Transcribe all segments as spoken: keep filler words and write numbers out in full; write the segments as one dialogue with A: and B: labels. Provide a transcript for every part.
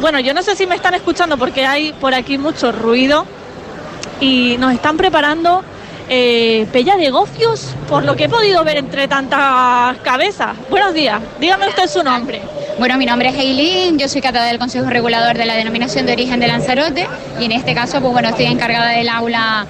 A: bueno, yo no sé si me están escuchando porque hay por aquí mucho ruido y nos están preparando eh, pella de gofios, por lo que he podido ver entre tantas cabezas. Buenos días, dígame usted su nombre.
B: Bueno, mi nombre es Eileen, yo soy catada del Consejo Regulador de la Denominación de Origen de Lanzarote y en este caso, pues bueno, estoy encargada del aula,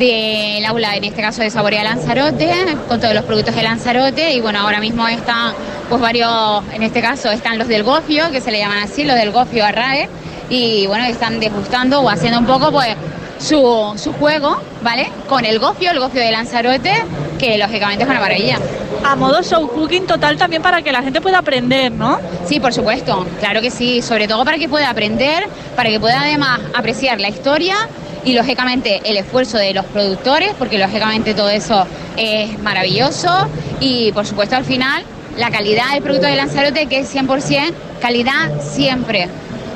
B: del aula en este caso de Saborea Lanzarote, con todos los productos de Lanzarote y bueno, ahora mismo están pues varios, en este caso están los del gofio, que se le llaman así, los del gofio arrae, y bueno, están degustando o haciendo un poco pues su, su juego, ¿vale? Con el gofio, el gofio de Lanzarote, que lógicamente es una maravilla.
A: A modo show cooking total también para que la gente pueda aprender, ¿no?
B: Sí, por supuesto, claro que sí, sobre todo para que pueda aprender, para que pueda además apreciar la historia y lógicamente el esfuerzo de los productores, porque lógicamente todo eso es maravilloso y por supuesto al final la calidad del producto de Lanzarote, que es cien por ciento calidad siempre.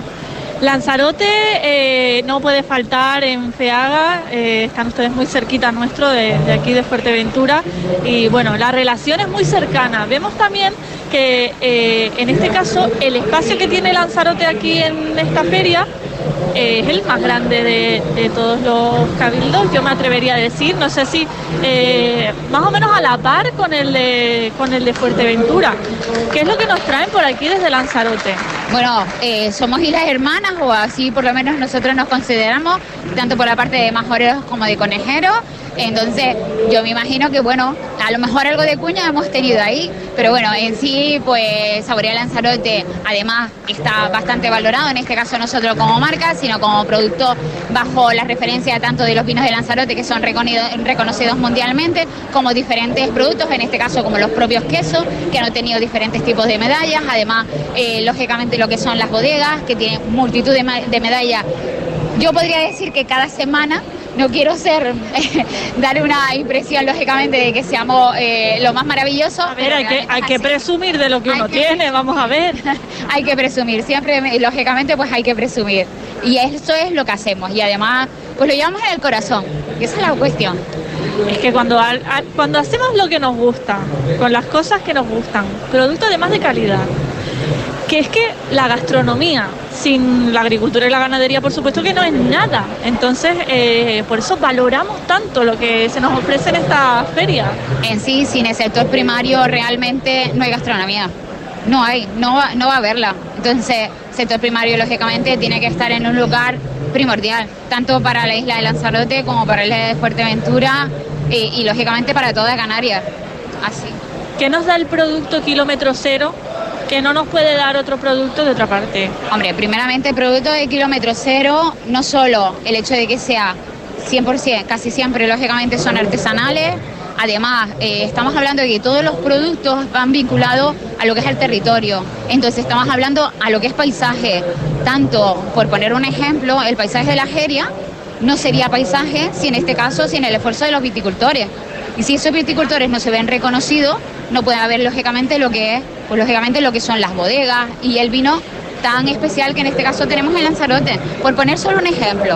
A: Lanzarote eh, no puede faltar en FEAGA, eh, están ustedes muy cerquita nuestro de, de aquí de Fuerteventura y bueno, la relación es muy cercana. Vemos también que eh, en este caso el espacio que tiene Lanzarote aquí en esta feria eh, es el más grande de, de todos los cabildos, yo me atrevería a decir, no sé si eh, más o menos a la par con el de, con el de Fuerteventura. ¿Qué es lo que nos traen por aquí desde Lanzarote?
B: Bueno, eh, somos islas hermanas, o así por lo menos nosotros nos consideramos, tanto por la parte de majoreros como de conejeros. Entonces, yo me imagino que, bueno, a lo mejor algo de cuña hemos tenido ahí, pero bueno, en sí, pues Saborea Lanzarote, además, está bastante valorado, en este caso nosotros como marca, sino como producto bajo la referencia tanto de los vinos de Lanzarote, que son reconocidos mundialmente, como diferentes productos, en este caso como los propios quesos, que han obtenido diferentes tipos de medallas, además, eh, lógicamente, lo que son las bodegas, que tienen multitud de, de medallas. Yo podría decir que cada semana, no quiero ser dar una impresión lógicamente de que seamos eh, lo más maravilloso.
A: A ver, hay que, hay que presumir de lo que uno que, tiene, vamos a ver.
B: Hay que presumir, siempre lógicamente pues hay que presumir. Y eso es lo que hacemos y además pues lo llevamos en el corazón, y esa es la cuestión.
A: Es que cuando, a, a, cuando hacemos lo que nos gusta, con las cosas que nos gustan, producto además de calidad, que es que la gastronomía sin la agricultura y la ganadería por supuesto que no es nada, entonces eh, por eso valoramos tanto lo que se nos ofrece en esta feria.
B: En sí, sin el sector primario realmente no hay gastronomía, no hay, no va, no va a haberla, entonces el sector primario lógicamente tiene que estar en un lugar primordial, tanto para la isla de Lanzarote como para la isla de Fuerteventura eh, y lógicamente para toda Canarias, así.
A: ¿Qué nos da el producto kilómetro cero que no nos puede dar otro producto de otra parte?
B: Hombre, primeramente el producto de kilómetro cero, no solo el hecho de que sea cien por ciento, casi siempre lógicamente son artesanales, además eh, estamos hablando de que todos los productos van vinculados a lo que es el territorio, entonces estamos hablando a lo que es paisaje, tanto, por poner un ejemplo, el paisaje de la Jeria no sería paisaje si en este caso, sin el esfuerzo de los viticultores. Y si esos viticultores no se ven reconocidos, no puede haber lógicamente lo que es, pues lógicamente lo que son las bodegas y el vino tan especial que en este caso tenemos en Lanzarote, por poner solo un ejemplo.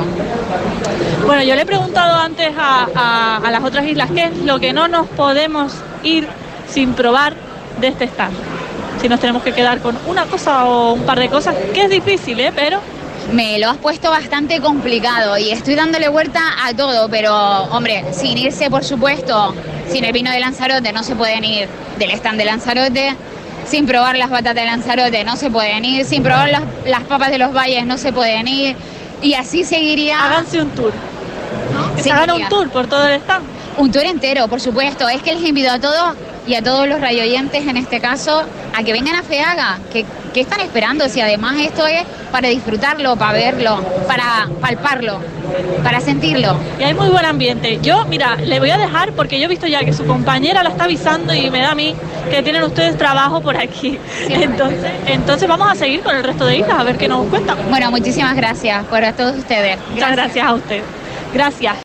A: Bueno, yo le he preguntado antes a, a, a las otras islas qué es lo que no nos podemos ir sin probar de este stand. Si nos tenemos que quedar con una cosa o un par de cosas, que es difícil, ¿eh? Pero
B: me lo has puesto bastante complicado y estoy dándole vuelta a todo, pero hombre, sin irse por supuesto, sin el vino de Lanzarote no se pueden ir del stand de Lanzarote, sin probar las batatas de Lanzarote no se pueden ir, sin probar las, las papas de los valles no se pueden ir y así seguiría.
A: Háganse un tour, ¿no? Que hagan un tour por todo el stand.
B: Un tour entero, por supuesto, es que les invito a todos y a todos los radioyentes en este caso a que vengan a FEAGA, que, que están esperando, si además esto es para disfrutarlo, para verlo, para palparlo, para sentirlo.
A: Y hay muy buen ambiente. Yo, mira, le voy a dejar porque yo he visto ya que su compañera la está avisando y me da a mí que tienen ustedes trabajo por aquí. Sí, entonces, entonces vamos a seguir con el resto de islas a ver qué nos cuentan.
B: Bueno, muchísimas gracias por a todos ustedes.
A: Muchas gracias a usted. Gracias.